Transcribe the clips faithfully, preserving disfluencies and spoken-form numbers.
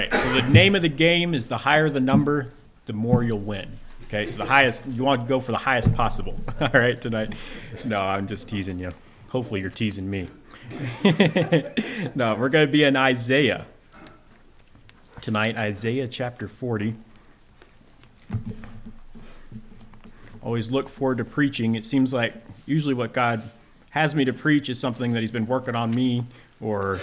So the name of the game is the higher the number, the more you'll win. Okay, so the highest, you want to go for the highest possible. All right, tonight. No, I'm just teasing you. Hopefully you're teasing me. No, we're going to be in Isaiah tonight, Isaiah chapter forty. Always look forward to preaching. It seems like usually what God has me to preach is something that he's been working on me or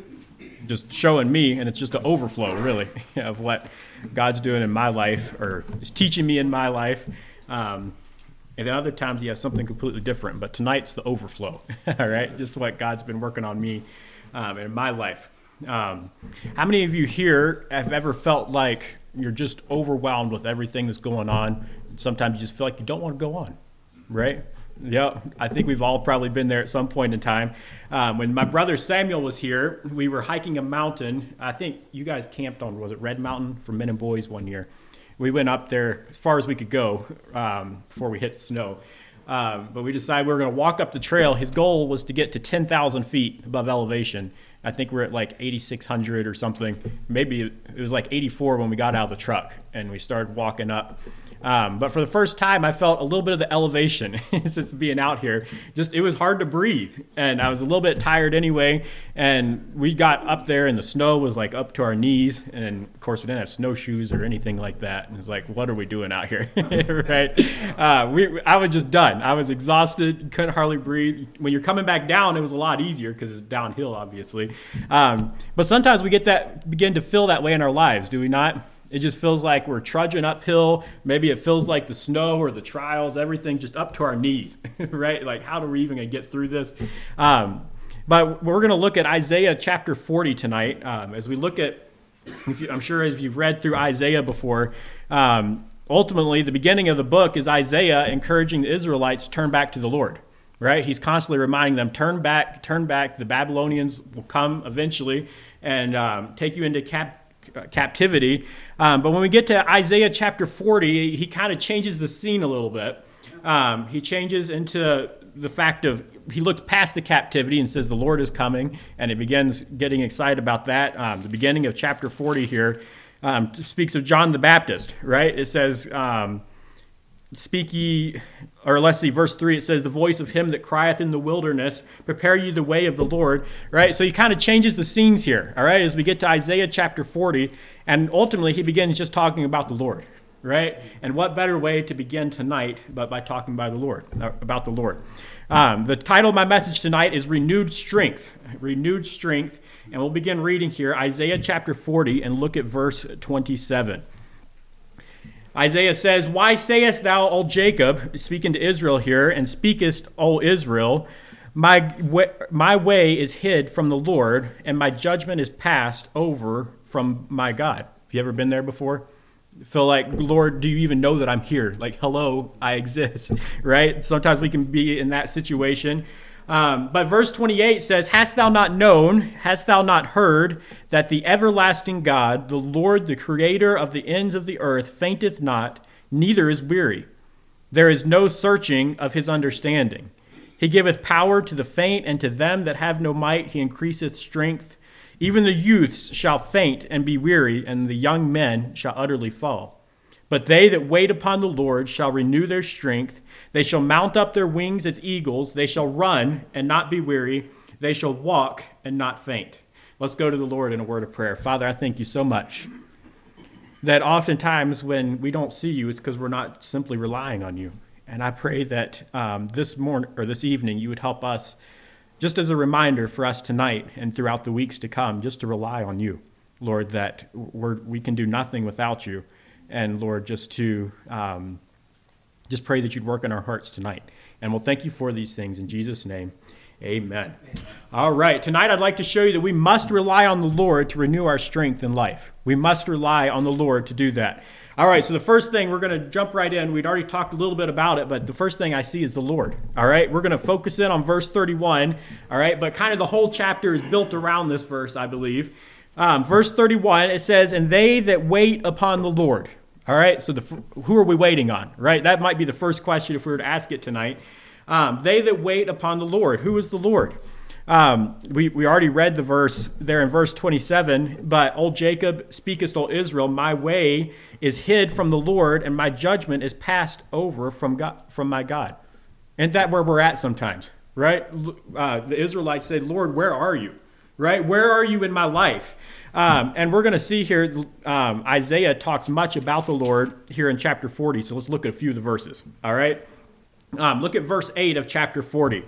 just showing me, and it's just an overflow, really, of what God's doing in my life or is teaching me in my life. Um, and then other times he has something completely different, but tonight's the overflow, all right? Just what God's been working on me um, in my life. Um, how many of you here have ever felt like you're just overwhelmed with everything that's going on? Sometimes you just feel like you don't want to go on, right? Yeah, I think we've all probably been there at some point in time. Um, when my brother Samuel was here, we were hiking a mountain. I think you guys camped on, was it Red Mountain for Men and Boys one year? We went up there as far as we could go um, before we hit snow. Um, but we decided we were going to walk up the trail. His goal was to get to ten thousand feet above elevation. I think we're at like eighty-six hundred or something. Maybe it was like eighty-four when we got out of the truck and we started walking up. Um, but for the first time, I felt a little bit of the elevation since being out here. Just it was hard to breathe, and I was a little bit tired anyway. And we got up there, and the snow was like up to our knees. And of course, we didn't have snowshoes or anything like that. And it's like, what are we doing out here, right? Uh, we, I was just done. I was exhausted, couldn't hardly breathe. When you're coming back down, it was a lot easier because it's downhill, obviously. Um, but sometimes we get that begin to feel that way in our lives, do we not? It just feels like we're trudging uphill. Maybe it feels like the snow or the trials, everything just up to our knees, right? Like, how are we even going to get through this? Um, but we're going to look at Isaiah chapter forty tonight. Um, as we look at, if you, I'm sure if you've read through Isaiah before, um, ultimately the beginning of the book is Isaiah encouraging the Israelites to turn back to the Lord, right? He's constantly reminding them, turn back, turn back. The Babylonians will come eventually and um, take you into captivity. captivity. Um, but when we get to Isaiah chapter forty, he kind of changes the scene a little bit. Um, he changes into the fact of, he looks past the captivity and says the Lord is coming, and he begins getting excited about that. Um, the beginning of chapter forty here um, speaks of John the Baptist, right? It says, um, Speak ye, or let's see, verse three, it says, the voice of him that crieth in the wilderness, prepare ye the way of the Lord, right? So he kind of changes the scenes here, all right, as we get to Isaiah chapter forty, and ultimately he begins just talking about the Lord, right? And what better way to begin tonight but by talking by the Lord, about the Lord. Um, the title of my message tonight is Renewed Strength, Renewed Strength, and we'll begin reading here, Isaiah chapter forty, and look at verse twenty-seven. Isaiah says, why sayest thou, O Jacob, speaking to Israel here, and speakest, O Israel, my way, my way is hid from the Lord, and my judgment is passed over from my God. Have you ever been there before? Feel like, Lord, do you even know that I'm here? Like, hello, I exist, right? Sometimes we can be in that situation. Um, but verse twenty-eight says, hast thou not known, hast thou not heard, that the everlasting God, the Lord, the creator of the ends of the earth, fainteth not, neither is weary. There is no searching of his understanding. He giveth power to the faint, and to them that have no might he increaseth strength. Even the youths shall faint and be weary, and the young men shall utterly fall. But they that wait upon the Lord shall renew their strength. They shall mount up their wings as eagles. They shall run and not be weary. They shall walk and not faint. Let's go to the Lord in a word of prayer. Father, I thank you so much that oftentimes when we don't see you, it's because we're not simply relying on you. And I pray that um, this morning or this evening you would help us, just as a reminder for us tonight and throughout the weeks to come, just to rely on you, Lord, that we're, we can do nothing without you. And Lord, just to um, just pray that you'd work in our hearts tonight. And we'll thank you for these things in Jesus' name. Amen. Amen. All right. Tonight I'd like to show you that we must rely on the Lord to renew our strength in life. We must rely on the Lord to do that. All right. So the first thing, we're going to jump right in. We'd already talked a little bit about it, but the first thing I see is the Lord. All right. We're going to focus in on verse thirty-one. All right. But kind of the whole chapter is built around this verse, I believe. Um, verse thirty-one, it says, and they that wait upon the Lord. All right, so the, who are we waiting on, right? That might be the first question if we were to ask it tonight. Um, they that wait upon the Lord. Who is the Lord? Um, we, we already read the verse there in verse twenty-seven, but old Jacob, speakest, O Israel, my way is hid from the Lord, and my judgment is passed over from God, from my God. Isn't that where we're at sometimes, right? Uh, the Israelites said, Lord, where are you? Right? Where are you in my life? Um, and we're going to see here, um, Isaiah talks much about the Lord here in chapter forty. So let's look at a few of the verses. All right. Um, look at verse eight of chapter forty.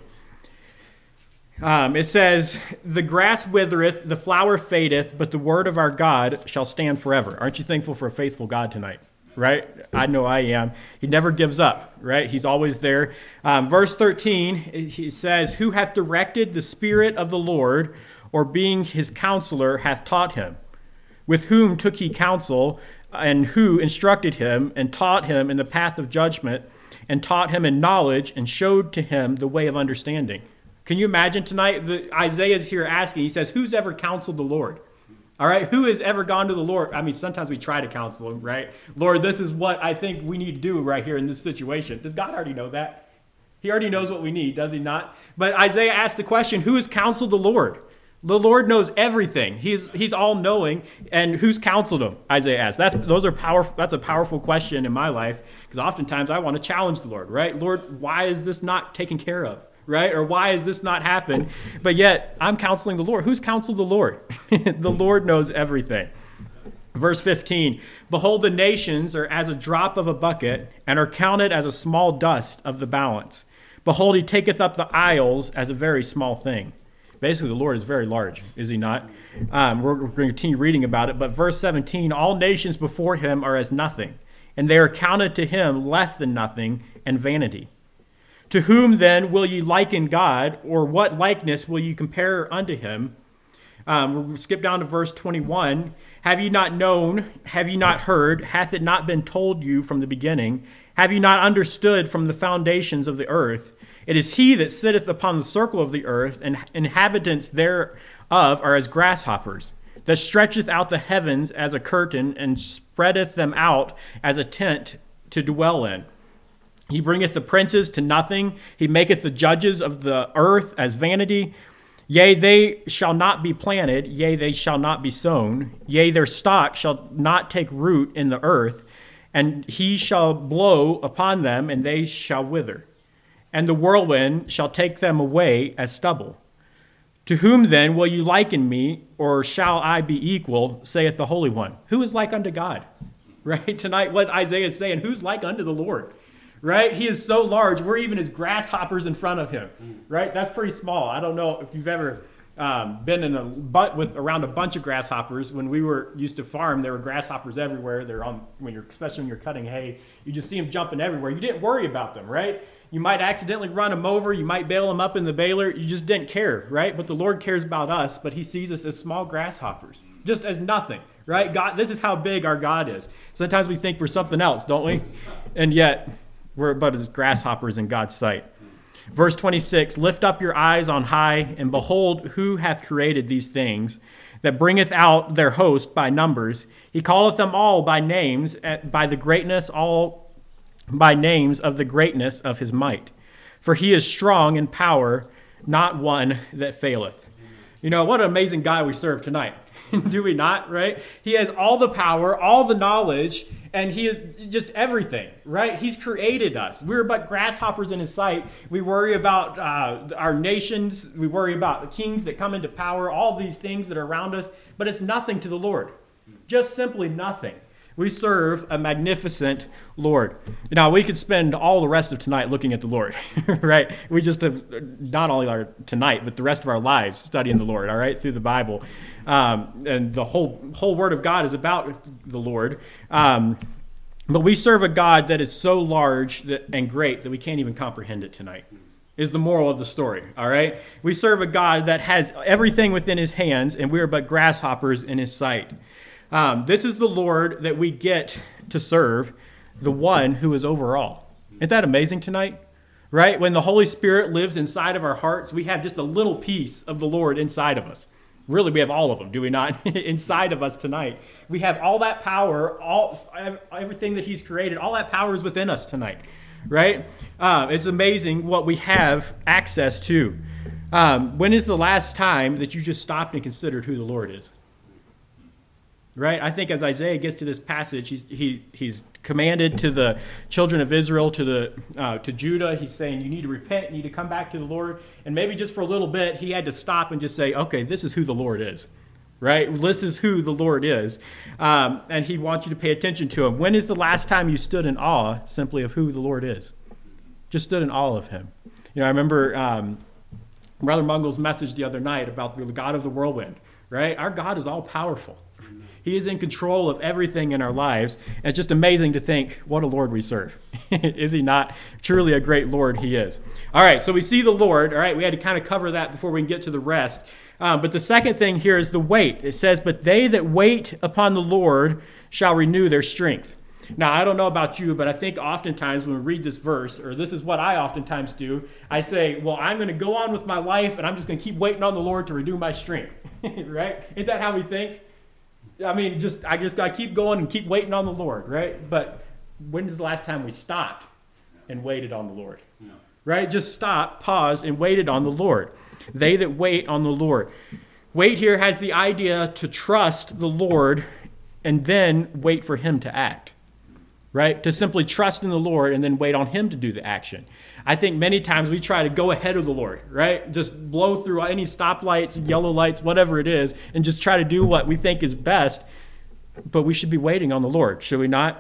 Um, it says, the grass withereth, the flower fadeth, but the word of our God shall stand forever. Aren't you thankful for a faithful God tonight? Right? I know I am. He never gives up, right? He's always there. Um, verse thirteen, he says, who hath directed the Spirit of the Lord, or being his counselor hath taught him? With whom took he counsel, and who instructed him, and taught him in the path of judgment, and taught him in knowledge, and showed to him the way of understanding? Can you imagine tonight? The, Isaiah's here asking, he says, who's ever counseled the Lord? All right, who has ever gone to the Lord? I mean, sometimes we try to counsel him, right? Lord, this is what I think we need to do right here in this situation. Does God already know that? He already knows what we need, does he not? But Isaiah asked the question, who has counseled the Lord? The Lord knows everything. He's he's all-knowing, and who's counseled him? Isaiah asked. That's those are powerful. That's a powerful question in my life, because oftentimes I want to challenge the Lord, right? Lord, why is this not taken care of, right? Or why is this not happen? But yet I'm counseling the Lord. Who's counseled the Lord? The Lord knows everything. Verse fifteen, behold, the nations are as a drop of a bucket, and are counted as a small dust of the balance. Behold, he taketh up the isles as a very small thing. Basically, the Lord is very large, is he not? Um, we're, we're going to continue reading about it. But verse seventeen, all nations before him are as nothing, and they are counted to him less than nothing and vanity. To whom then will ye liken God, or what likeness will ye compare unto him? Um, we'll skip down to verse twenty-one. Have ye not known? Have ye not heard? Hath it not been told you from the beginning? Have ye not understood from the foundations of the earth? It is he that sitteth upon the circle of the earth, and inhabitants thereof are as grasshoppers, that stretcheth out the heavens as a curtain, and spreadeth them out as a tent to dwell in. He bringeth the princes to nothing. He maketh the judges of the earth as vanity. Yea, they shall not be planted. Yea, they shall not be sown. Yea, their stock shall not take root in the earth. And he shall blow upon them, and they shall wither. And the whirlwind shall take them away as stubble. To whom then will you liken me, or shall I be equal, saith the Holy One? Who is like unto God? Right? Tonight, what Isaiah is saying, who's like unto the Lord? Right? He is so large, we're even as grasshoppers in front of him. Right? That's pretty small. I don't know if you've ever um, been in a but with around a bunch of grasshoppers. When we were used to farm, there were grasshoppers everywhere. They're on when you're especially when you're cutting hay, you just see them jumping everywhere. You didn't worry about them, right? You might accidentally run them over. You might bail them up in the baler. You just didn't care, right? But the Lord cares about us, but he sees us as small grasshoppers, just as nothing, right? God, this is how big our God is. Sometimes we think we're something else, don't we? And yet, we're but as grasshoppers in God's sight. Verse twenty-six, lift up your eyes on high, and behold, who hath created these things, that bringeth out their host by numbers. He calleth them all by names, by the greatness all by names of the greatness of his might. For he is strong in power, not one that faileth. You know, what an amazing God we serve tonight. Do we not, right? He has all the power, all the knowledge, and he is just everything, right? He's created us. We're but grasshoppers in his sight. We worry about uh, our nations. We worry about the kings that come into power, all these things that are around us, but it's nothing to the Lord. Just simply nothing. We serve a magnificent Lord. Now, we could spend all the rest of tonight looking at the Lord, right? We just have, not only our tonight, but the rest of our lives studying the Lord, all right, through the Bible. Um, and the whole whole Word of God is about the Lord. Um, but we serve a God that is so large that, and great that we can't even comprehend it tonight, is the moral of the story, all right? We serve a God that has everything within his hands, and we are but grasshoppers in his sight. Um, this is the Lord that we get to serve, the one who is over all. Isn't that amazing tonight? Right? When the Holy Spirit lives inside of our hearts, we have just a little piece of the Lord inside of us. Really, we have all of them, do we not? Inside of us tonight. We have all that power, all everything that he's created, all that power is within us tonight. Right? Uh, it's amazing what we have access to. Um, when is the last time that you just stopped and considered who the Lord is? Right? I think as Isaiah gets to this passage, he's, he, he's commanded to the children of Israel, to the uh, to Judah. He's saying, you need to repent, you need to come back to the Lord. And maybe just for a little bit, he had to stop and just say, okay, this is who the Lord is. Right? This is who the Lord is. Um, and he wants you to pay attention to him. When is the last time you stood in awe simply of who the Lord is? Just stood in awe of him. You know, I remember um, Brother Mungle's message the other night about the God of the whirlwind. Right? Our God is all powerful. He is in control of everything in our lives. And it's just amazing to think, what a Lord we serve. Is he not truly a great Lord? He is. All right, so we see the Lord. All right, we had to kind of cover that before we can get to the rest. Um, but the second thing here is the wait. It says, but they that wait upon the Lord shall renew their strength. Now, I don't know about you, but I think oftentimes when we read this verse, or this is what I oftentimes do, I say, well, I'm going to go on with my life, and I'm just going to keep waiting on the Lord to renew my strength. Right? Isn't that how we think? I mean, just I just got to keep going and keep waiting on the Lord, right? But when is the last time we stopped and waited on the Lord? Yeah. Right? Just stop, pause, and waited on the Lord. They that wait on the Lord. Wait here has the idea to trust the Lord and then wait for him to act. Right? To simply trust in the Lord and then wait on him to do the action. I think many times we try to go ahead of the Lord, right? Just blow through any stoplights, yellow lights, whatever it is, and just try to do what we think is best. But we should be waiting on the Lord, should we not?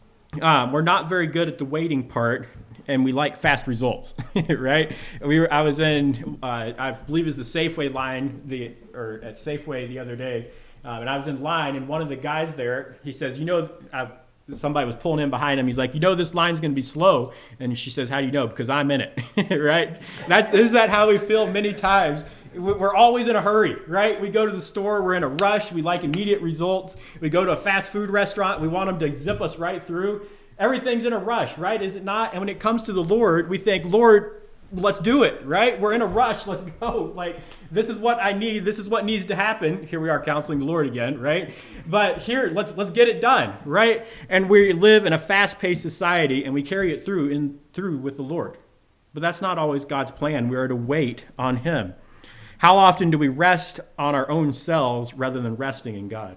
Um, we're not very good at the waiting part, and we like fast results, right? We were, I was in, uh, I believe it's the Safeway line, the or at Safeway the other day, um, and I was in line, and one of the guys there, he says, you know, I've, somebody was pulling in behind him. He's like, you know, this line's going to be slow. And she says, how do you know? Because I'm in it, right? That's, is that how we feel many times? We're always in a hurry, right? We go to the store, we're in a rush. We like immediate results. We go to a fast food restaurant. We want them to zip us right through. Everything's in a rush, right? Is it not? And when it comes to the Lord, we think, Lord, let's do it, right? We're in a rush. Let's go. Like, this is what I need. This is what needs to happen. Here we are counseling the Lord again, right? But here, let's let's get it done, right? And we live in a fast-paced society, and we carry it through in through with the Lord. But that's not always God's plan. We are to wait on him. How often do we rest on our own selves rather than resting in God?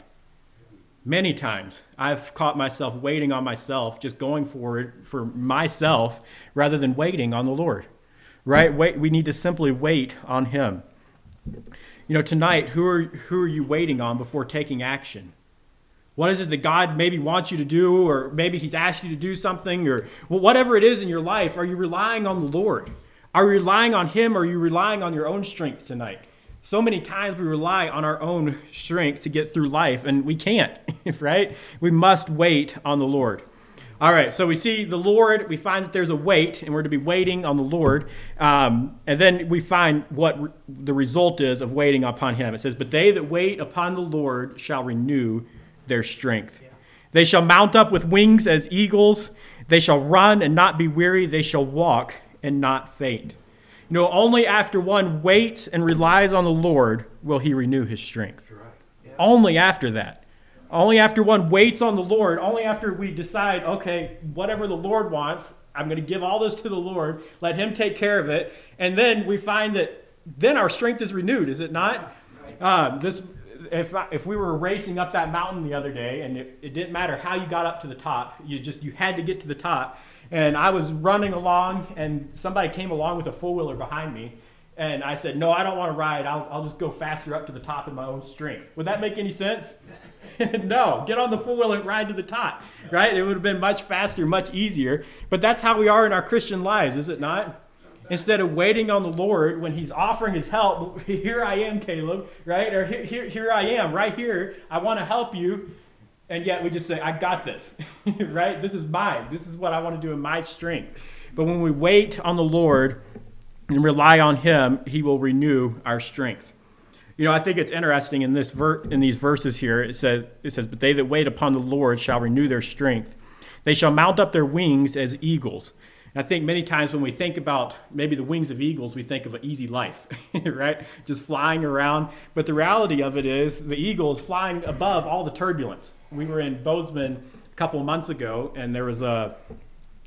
Many times I've caught myself waiting on myself, just going forward for myself rather than waiting on the Lord. Right? Wait, we need to simply wait on him. You know, tonight, who are who are you waiting on before taking action? What is it that God maybe wants you to do, or maybe he's asked you to do something, or well, whatever it is in your life, are you relying on the Lord? Are you relying on him, or are you relying on your own strength tonight? So many times we rely on our own strength to get through life, and we can't, right? We must wait on the Lord. All right, so we see the Lord, we find that there's a wait, and we're to be waiting on the Lord. Um, and then we find what re- the result is of waiting upon him. It says, but they that wait upon the Lord shall renew their strength. Yeah. They shall mount up with wings as eagles. They shall run and not be weary. They shall walk and not faint. You know, only after one waits and relies on the Lord will he renew his strength. Right. Yeah. Only after that. Only after one waits on the Lord, only after we decide, okay, whatever the Lord wants, I'm going to give all this to the Lord, let him take care of it, and then we find that then our strength is renewed, is it not? Uh, this, if if we were racing up that mountain the other day, and it, it didn't matter how you got up to the top, you just you had to get to the top, and I was running along, and somebody came along with a four-wheeler behind me, and I said, no, I don't want to ride. I'll, I'll just go faster up to the top in my own strength. Would that make any sense? No, get on the four-wheeler and ride to the top, right? It would have been much faster, much easier. But that's how we are in our Christian lives, is it not? Instead of waiting on the Lord when he's offering his help, here I am, Caleb, right? Or here, here, here I am, right here. I want to help you. And yet we just say, I got this, right? This is mine. This is what I want to do in my strength. But when we wait on the Lord and rely on him, he will renew our strength. You know, I think it's interesting in this ver- in these verses here. It says, it says, but they that wait upon the Lord shall renew their strength. They shall mount up their wings as eagles. And I think many times when we think about maybe the wings of eagles, we think of an easy life, right? Just flying around. But the reality of it is the eagle is flying above all the turbulence. We were in Bozeman a couple of months ago, and there was a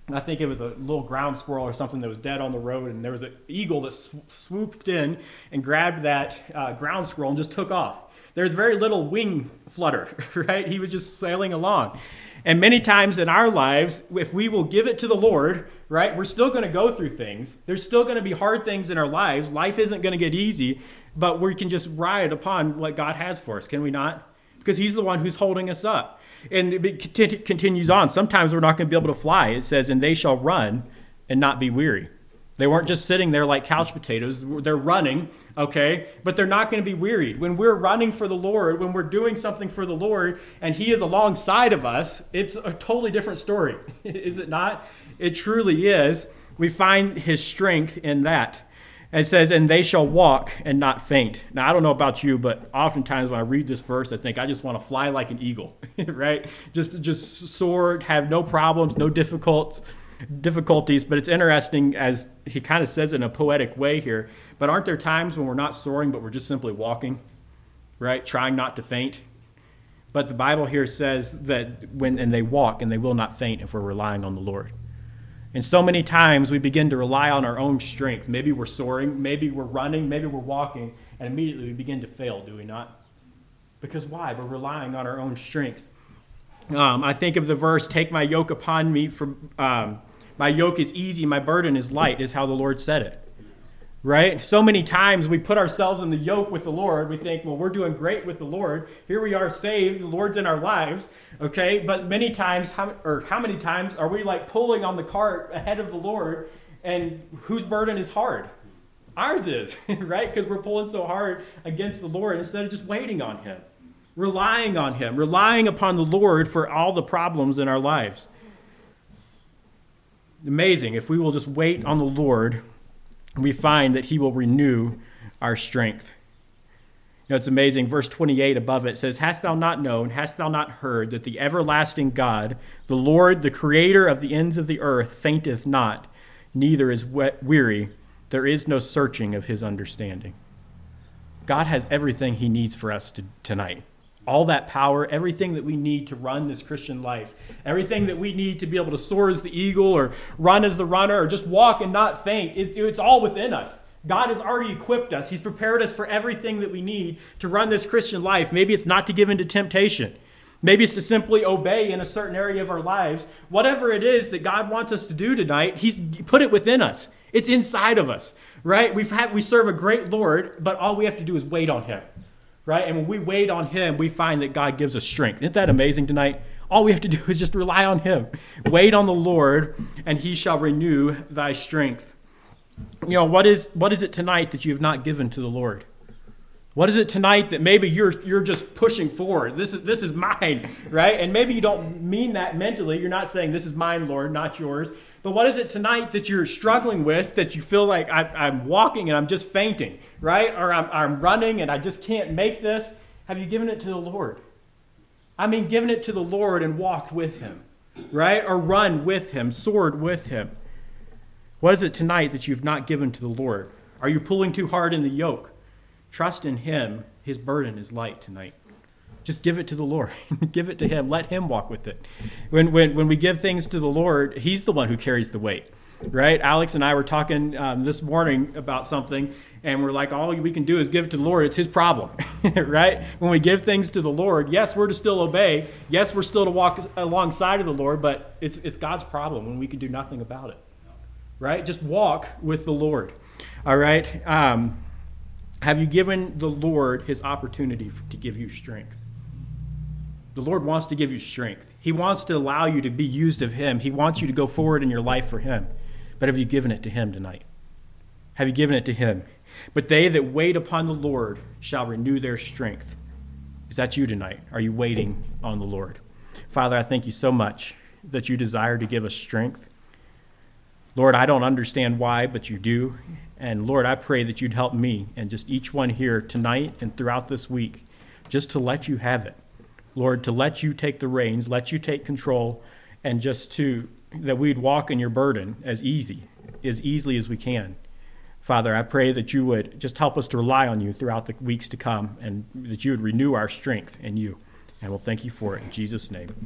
I think it was a little ground squirrel or something that was dead on the road, and there was an eagle that sw- swooped in and grabbed that uh, ground squirrel and just took off. There's very little wing flutter, right? He was just sailing along. And many times in our lives, if we will give it to the Lord, right, we're still going to go through things. There's still going to be hard things in our lives. Life isn't going to get easy, but we can just ride upon what God has for us, can we not? Because he's the one who's holding us up. And it continues on. Sometimes we're not going to be able to fly. It says, and they shall run and not be weary. They weren't just sitting there like couch potatoes. They're running, okay? But they're not going to be wearied. When we're running for the Lord, when we're doing something for the Lord, and he is alongside of us, it's a totally different story. Is it not? It truly is. We find his strength in that. It says, and they shall walk and not faint. Now, I don't know about you, but oftentimes when I read this verse, I think I just want to fly like an eagle, right? Just just soar, have no problems, no difficult, difficulties. But it's interesting, as he kind of says it in a poetic way here, but aren't there times when we're not soaring, but we're just simply walking, right? Trying not to faint. But the Bible here says that when, and they walk and they will not faint if we're relying on the Lord. And so many times we begin to rely on our own strength. Maybe we're soaring, maybe we're running, maybe we're walking, and immediately we begin to fail, do we not? Because why? We're relying on our own strength. Um, I think of the verse, take my yoke upon me, for um, my yoke is easy, my burden is light, is how the Lord said it. Right? So many times we put ourselves in the yoke with the Lord. We think, well, we're doing great with the Lord. Here we are saved. The Lord's in our lives. Okay? But many times, how, or how many times are we like pulling on the cart ahead of the Lord, and whose burden is hard? Ours is, right? Because we're pulling so hard against the Lord instead of just waiting on him, relying on him, relying upon the Lord for all the problems in our lives. Amazing. If we will just wait on the Lord, we find that he will renew our strength. You know, it's amazing. Verse twenty-eight above it says, hast thou not known, hast thou not heard, that the everlasting God, the Lord, the creator of the ends of the earth, fainteth not, neither is weary. There is no searching of his understanding. God has everything he needs for us to, tonight. All that power, everything that we need to run this Christian life, everything that we need to be able to soar as the eagle or run as the runner or just walk and not faint, it's, it's all within us. God has already equipped us. He's prepared us for everything that we need to run this Christian life. Maybe it's not to give in to temptation. Maybe it's to simply obey in a certain area of our lives. Whatever it is that God wants us to do tonight, he's put it within us. It's inside of us, right? We've had, we serve a great Lord, but all we have to do is wait on him. Right? And when we wait on him, we find that God gives us strength. Isn't that amazing tonight? All we have to do is just rely on him. Wait on the Lord, and he shall renew thy strength. You know, what is what is it tonight that you have not given to the Lord? What is it tonight that maybe you're you're just pushing forward? This is this is mine, right? And maybe you don't mean that mentally. You're not saying, this is mine, Lord, not yours. But what is it tonight that you're struggling with, that you feel like I, I'm walking and I'm just fainting, right? Or I'm, I'm running and I just can't make this? Have you given it to the Lord? I mean, given it to the Lord and walked with him, right? Or run with him, soared with him. What is it tonight that you've not given to the Lord? Are you pulling too hard in the yoke? Trust in him. His burden is light tonight. Just give it to the Lord. Give it to him. Let him walk with it. When, when, when we give things to the Lord, he's the one who carries the weight, right? Alex and I were talking um, this morning about something, and we're like, all we can do is give it to the Lord. It's his problem, right? When we give things to the Lord, yes, we're to still obey. Yes, we're still to walk alongside of the Lord, but it's, it's God's problem when we can do nothing about it, right? Just walk with the Lord, all right? Um, have you given the Lord his opportunity to give you strength? The Lord wants to give you strength. He wants to allow you to be used of him. He wants you to go forward in your life for him. But have you given it to him tonight? Have you given it to him? But they that wait upon the Lord shall renew their strength. Is that you tonight? Are you waiting on the Lord? Father, I thank you so much that you desire to give us strength. Lord, I don't understand why, but you do. And Lord, I pray that you'd help me and just each one here tonight and throughout this week just to let you have it. Lord, to let you take the reins, let you take control, and just to, that we'd walk in your burden as easy, as easily as we can. Father, I pray that you would just help us to rely on you throughout the weeks to come, and that you would renew our strength in you. And we'll thank you for it in Jesus' name.